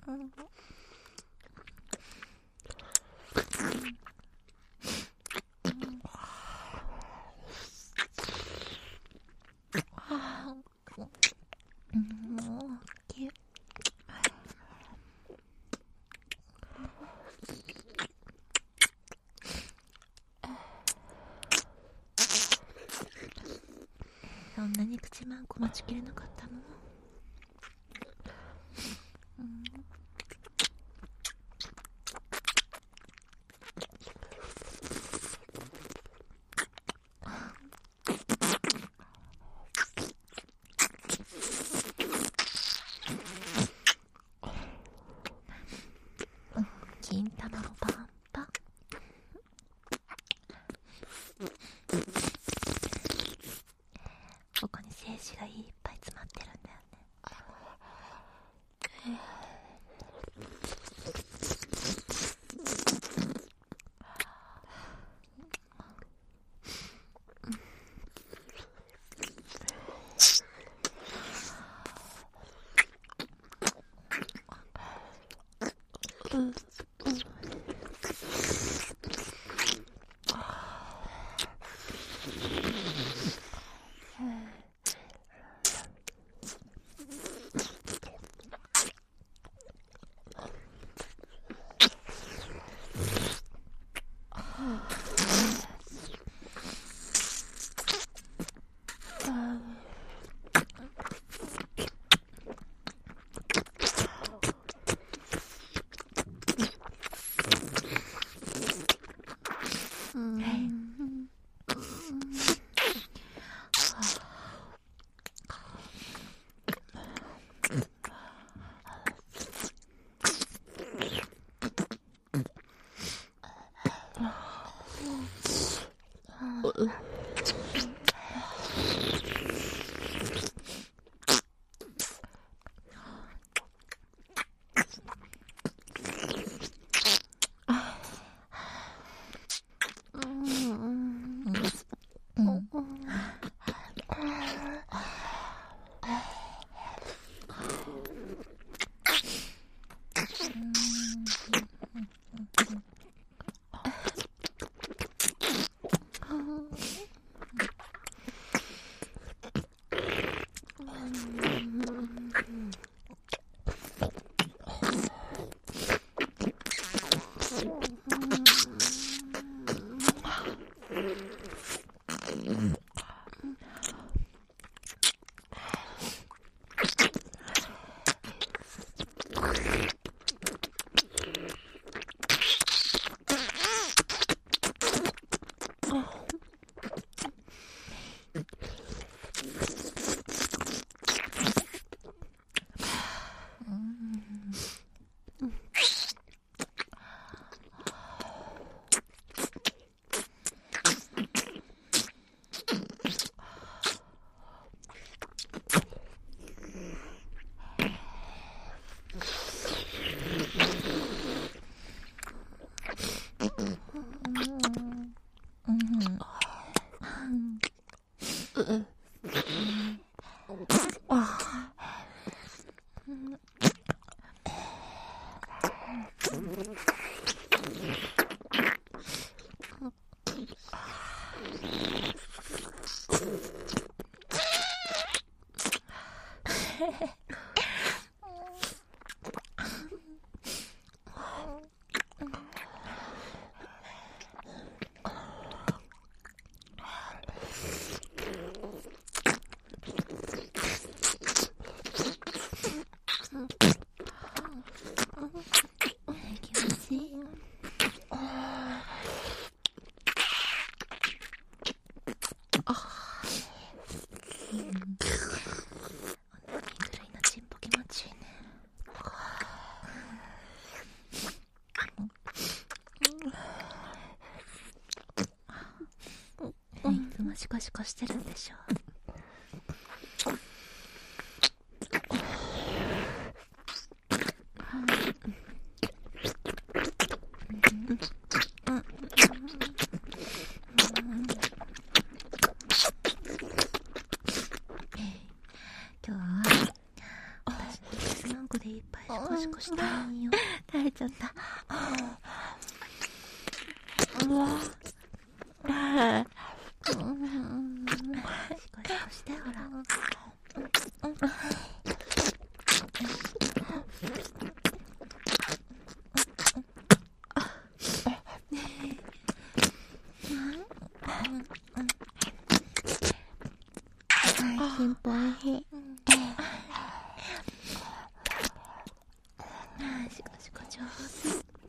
そんなに口まんこ待ちきれなかったの？金玉もパンパン。ここに精子がいっぱい詰まってるんだよね。シコシコしてるんでしょ。今日は私のキスマンコでいっぱいしゴシゴシしたいよ。 垂れちゃった。うわゴシゴシしてほら。 進歩おいしい。 シコシコ上手。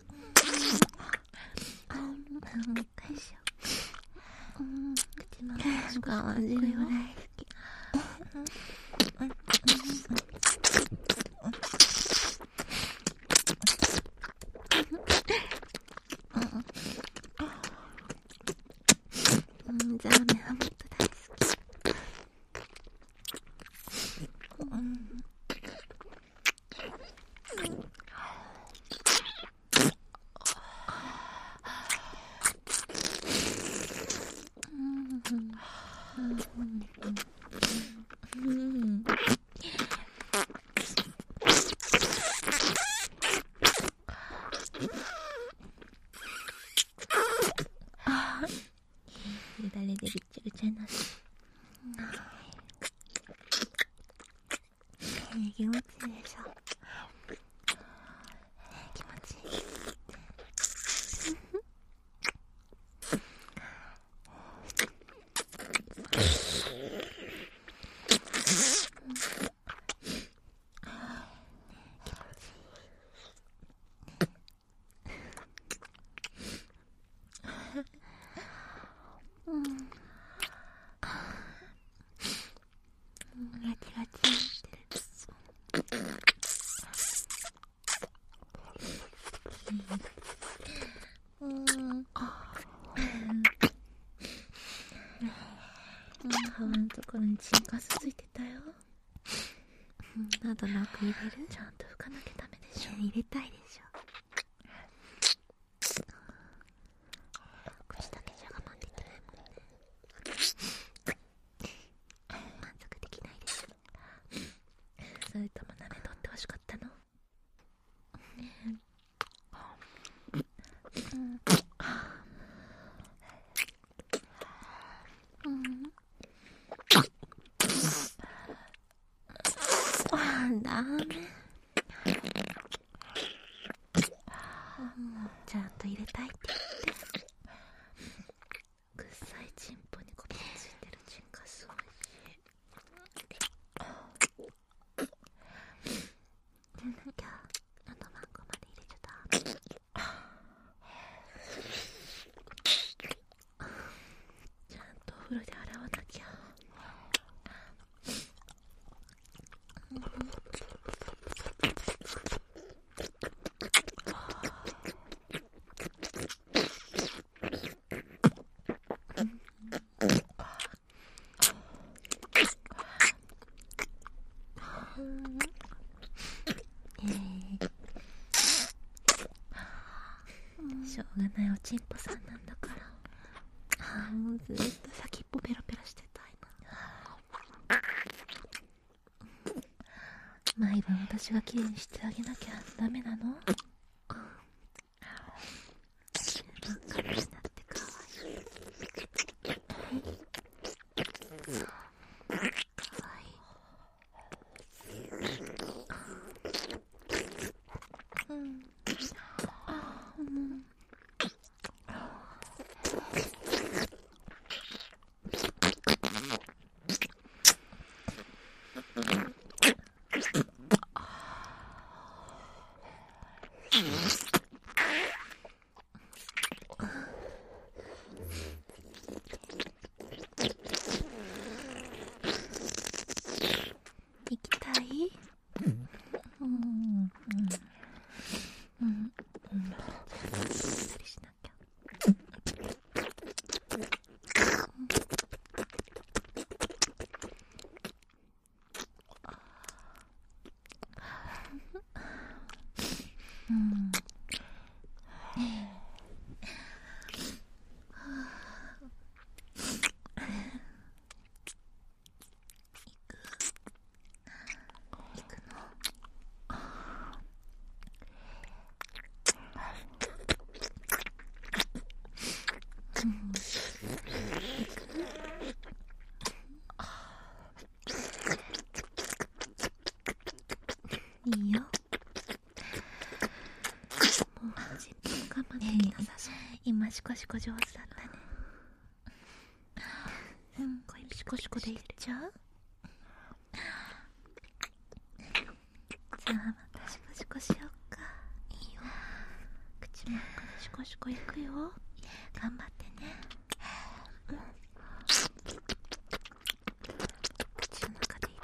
もう一回しよう。口の中シコシコ感じるよ。大好き。ザーメンはもっと大好き。 よだれでぐっちゃぐちゃになって。 気持ちいいでしょ。 気持ちいい。 ガチガチにしてる。 鼻のところにチンカスついてたよ。 喉なく入れる？ ちゃんと拭かなきゃダメでしょ。 入れたいでしょ。 口だけじゃ我慢できないもんね。満足できないでしょ。それとも舐めとってほしかったの？ ダメ。 ちゃんと入れたいって言って。くっさいチンポにこびりついてるチンカスおいしい。じゃなきゃ喉マンコまで入れちゃダメ。ちゃんとお風呂で洗わなきゃ。しょうがないおちんぽさんなんだから。 もうずっと先っぽペロペロしてたいの。毎晩私がきれいにしてあげなきゃダメなの？十分彼氏だってかわいい。かわいい。行きたい？したりしなきゃ。 今シコシコ上手だったね。これシコシコでいっちゃう？じゃあまたシコシコしよっか。いいよ。口の中でシコシコいくよ。頑張ってね。口の中でいって。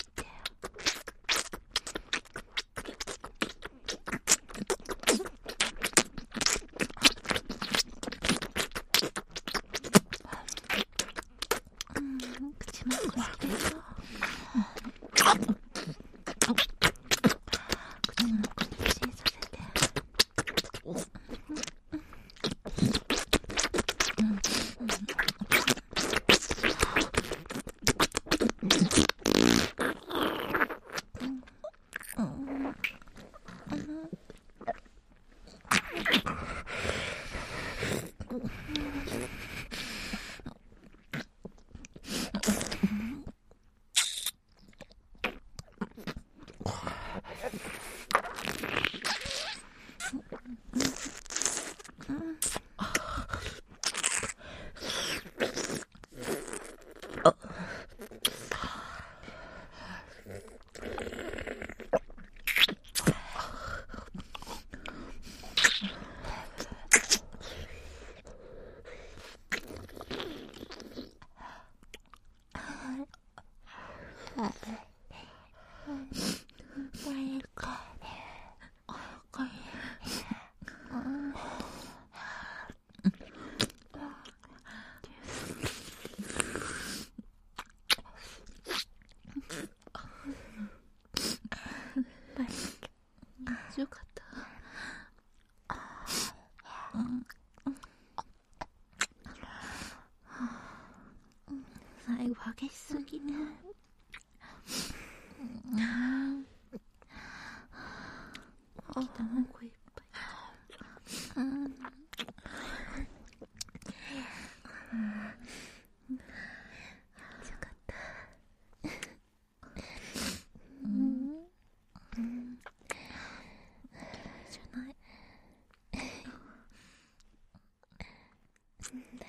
口の中好きでしょ。口の中に自信させて。よかった。最後激しすぎね。卵いっぱい。よかった。じゃない。